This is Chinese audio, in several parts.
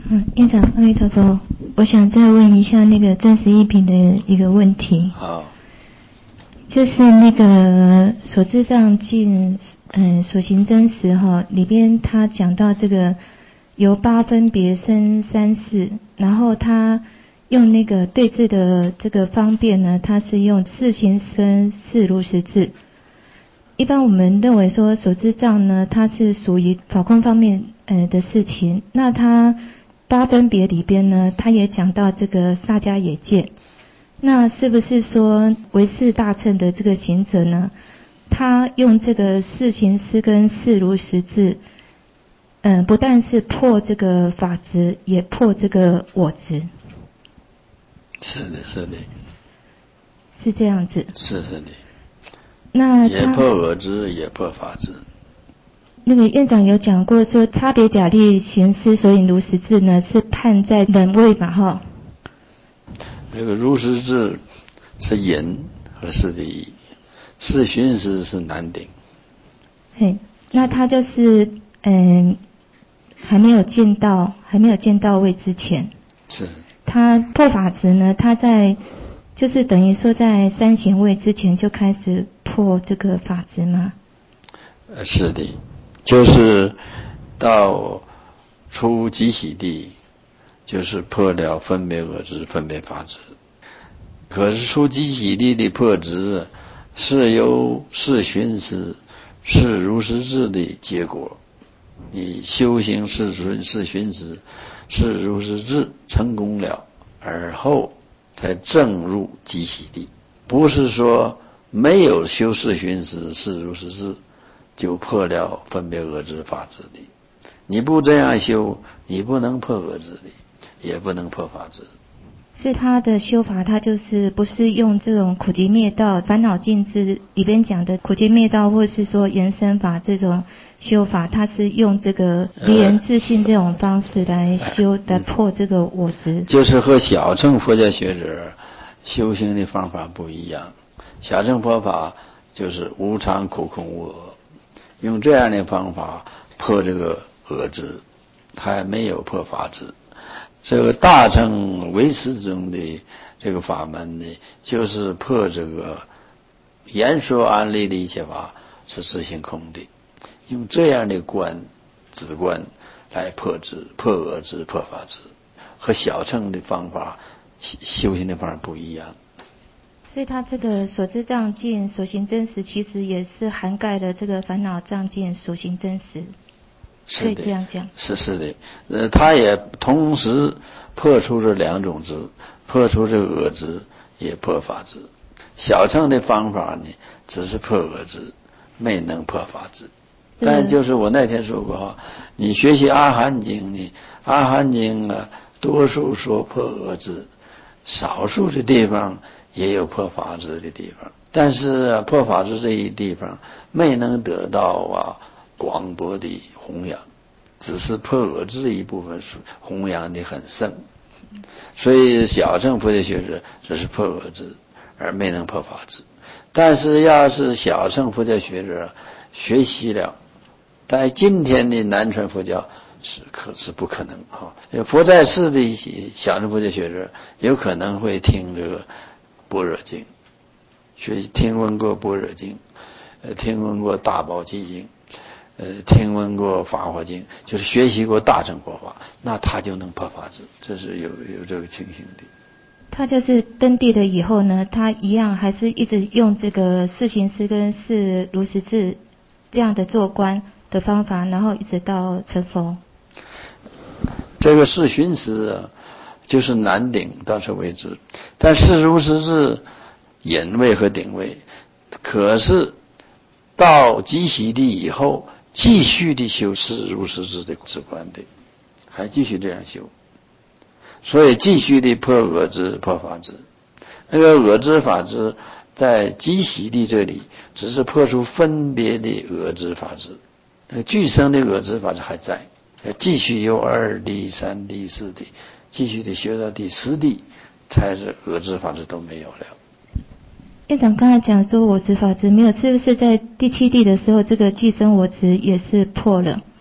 院长，阿弥陀佛，我想再问一下那个真实义品的一个问题。 好， 就是那个所知上尽，所行真实哈，里边他讲到这个由八分别生三世，然后他用那个对治的这个方便呢，他是用四行生四如实智。一般我们认为说所知障呢，它是属于法空方面的事情。那它八分别里边呢，它也讲到这个萨迦也见。那是不是说唯识大乘的这个行者呢，他用这个四行思跟四如实智，不但是破这个法执，也破这个我执。 是的，是的， 是这样子。 是的。 那也破我执，也破法执。 那个院长有讲过说，差别假立行思所引如实智呢，是判在忍位嘛，哈。 这个如实智是引和事的义，是寻思是难顶。 嘿，那他就是还没有见到位之前， 是他破法执呢，他在就是等于说在三贤位之前就开始破这个法执吗？ 是的，就是到出极喜地，就是破了分别我执、分别法执。可是出极喜地的破执，是由是寻思、是如实智的结果。你修行是寻思、是如实智成功了，而后才正入极喜地。不是说没有修是寻思、是如实智就破了分别我执法执的。你不这样修，你不能破我执的，也不能破法执。 是他的修法，他就是不是用这种苦集灭道、烦恼尽知里边讲的苦集灭道，或是说延伸法这种修法，他是用这个离人自信这种方式来修，来破这个我执。 就是和小乘佛教学者修行的方法不一样。小乘佛法就是无常、苦、空、无我，用这样的方法破这个我执，还没有破法执。这个大乘唯识中的这个法门呢，就是破这个言说安立的一切法是自性空的，用这样的止观来破执、破我执、破法执，和小乘的方法修行的方法不一样。 所以他这个所知障尽、所行真实，其实也是涵盖了这个烦恼障尽、所行真实。可以这样讲。 是的，他也同时破除这两种执，破除这个我执，也破法执。小乘的方法呢，只是破我执，没能破法执。但就是我那天说过哈，你学习阿含经呢，阿含经啊，多数说破我执，少数的地方也有破法执的地方。但是破法执这一地方没能得到广博的弘扬，只是破我执一部分弘扬的很盛，所以小乘佛教学者只是破我执，而没能破法执。但是要是小乘佛教学者学习了，在今天的南传佛教是不可能哈。佛在世的小乘佛教学者有可能会听这个般若经，听闻过般若经，听闻过大宝积经，听闻过法华经，就是学习过大乘佛法，那他就能破法执，这是有这个情形的。 他就是登地了以后呢，他一样还是一直用这个四行思跟四如实智这样的做观的方法，然后一直到成佛。 这个四寻思就是难顶到此为止，但四如实智引位和顶位，可是到极喜地以后继续的修四如实智的止观的，还继续这样修，所以继续的破我执、破法执。那个我执法执在极喜地这里只是破除分别的我执法执，那个具生的我执法执还在，要继续由二地、三地、四地继续的修到第10地，才是我执法执都没有了。 院长刚才讲说我执法执没有，是不是在第7地的时候，这个寄生我执也是破了？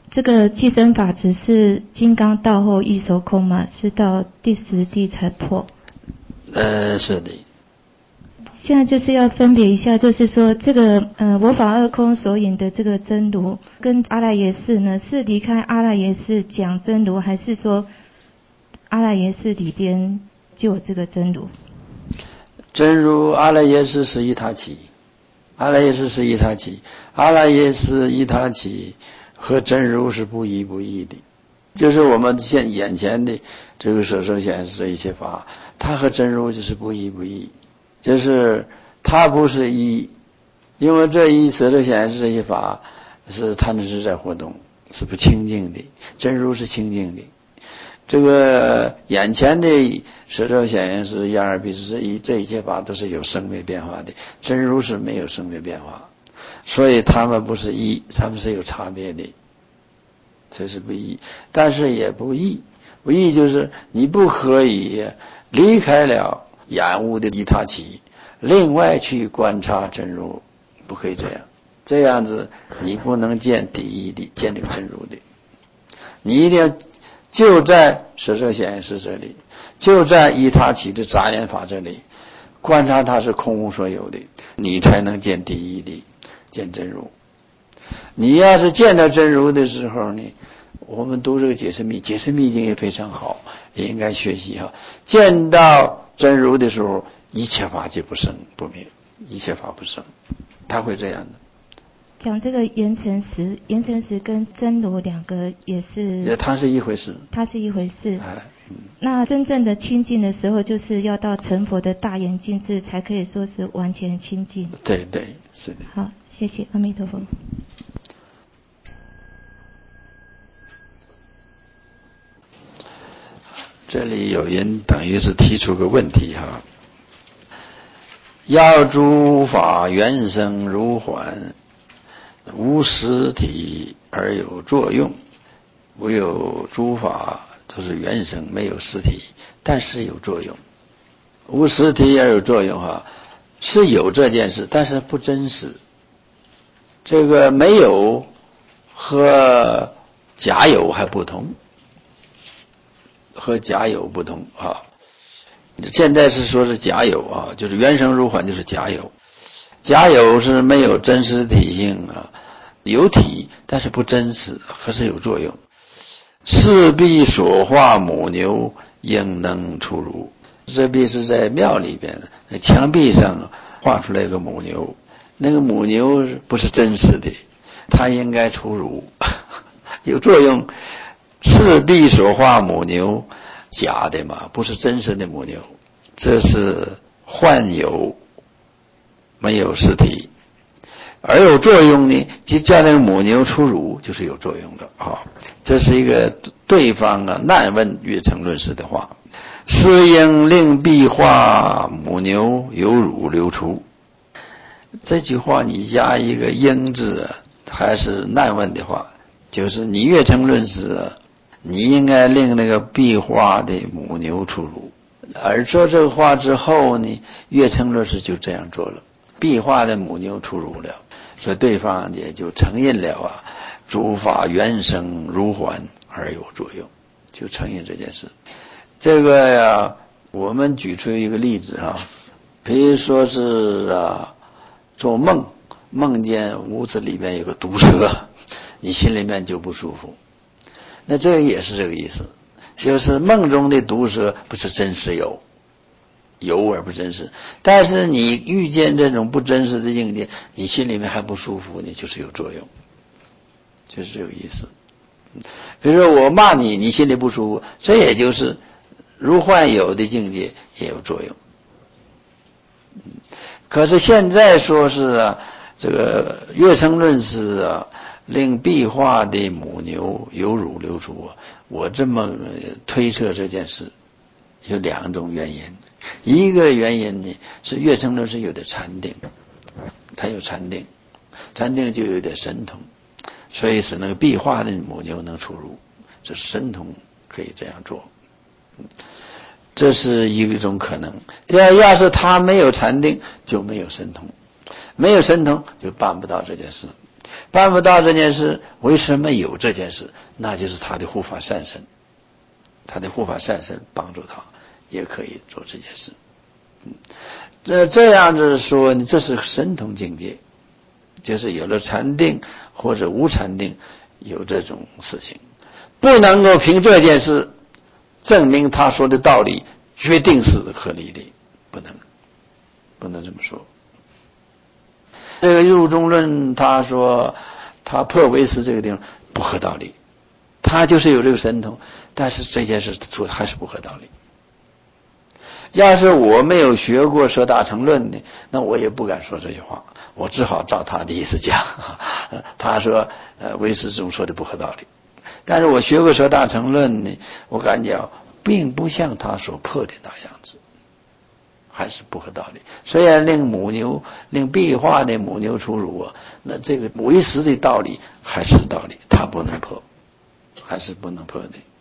这个寄生法只是金刚到后异熟空嘛，是到第10地才破。 是的。 现在就是要分别一下，就是说这个我法二空所引的这个真如跟阿赖耶识呢，是离开阿赖耶识讲真如，还是说阿赖耶识里边就有这个真如？ 真如阿赖耶识是一他起，阿赖耶识是一他起，阿赖耶识一他起和真如是不一的。就是我们眼前的这个舍受显示这一切法，它和真如就是不一，就是它不是一，因为这一舍受显示这些法是贪嗔痴在活动，是不清净的，真如是清净的。这个眼前的舍受显示一二必是这一切法都是有生灭变化的，真如是没有生灭变化，所以他们不是一，他们是有差别的，这是不一，但是也不异。不异就是你不可以离开了眼物的一他起，另外去观察真如，不可以这样。这样子你不能见第一的，见这个真如的。你一定要就在舍受显示这里，就在一他起的杂念法这里观察它是空无所有的，你才能见第一的，见真如。你要是见到真如的时候呢，我们读这个解释密经也非常好，也应该学习哈。见到真如的时候，一切法皆不生不灭，一切法不生，他会这样的。 讲这个言承时跟真如两个也是， 它是一回事， 它是一回事。那真正的清净的时候，就是要到成佛的大眼净智，才可以说是完全清净。 对，是的。 好，谢谢阿弥陀佛。 这里有人等于是提出个问题哈，要诸法原生如幻，无实体而有作用，唯有诸法都是原生，没有实体，但是有作用。无实体而有作用哈，是有这件事，但是不真实。这个没有和假有还不同，和假有不同啊。现在是说是假有啊，就是原生如幻就是假有。假有是没有真实体性啊，有体但是不真实，可是有作用。四壁所画母牛应能出乳，这壁是在庙里边的墙壁上画出来一个母牛，那个母牛不是真实的，它应该出乳有作用。四壁所画母牛假的嘛，不是真实的母牛，这是幻有，没有实体。而有作用呢，就叫那个母牛出乳，就是有作用的啊。这是一个对方难问月成论师的话。是应令壁画母牛有乳流出，这句话你加一个应字，还是难问的话，就是你月成论师，你应该令那个壁画的母牛出乳。而说这个话之后呢，月成论师就这样做了，壁画的母牛出乳了，所以对方也就承认了诸法原生如幻而有作用，就承认这件事。这个我们举出一个例子比如说是做梦见屋子里面有个毒蛇，你心里面就不舒服，那这个也是这个意思，就是梦中的毒蛇不是真实有而不真实，但是你遇见这种不真实的境界，你心里面还不舒服，你就是有作用，就是这个意思。比如说我骂你，你心里不舒服，这也就是如幻有的境界也有作用。可是现在说是这个月成论是令壁画的母牛有乳流出我这么推测这件事有两种原因。一个原因呢是月成论是有点禅定，他有禅定就有点神通，所以使那个壁画的母牛能出乳，这神通可以这样做，这是一种可能。第二，要是他没有禅定，就没有神通，没有神通就办不到这件事。 办不到这件事，为什么有这件事？那就是他的护法善神，他的护法善神帮助他，也可以做这件事。这样子说，你这是神通境界，就是有了禅定或者无禅定，有这种事情，不能够凭这件事证明他说的道理决定是合理的，不能这么说。这个入中论他说他破唯识这个地方不合道理，他就是有这个神通，但是这件事做还是不合道理。要是我没有学过舍大乘论的，那我也不敢说这句话，我只好照他的意思讲。他说唯识中说的不合道理，但是我学过舍大乘论呢，我感觉并不像他所破的那样子，还是不合道理。虽然令壁画的母牛出乳啊，那这个唯识的道理还是道理，他不能破，还是不能破的。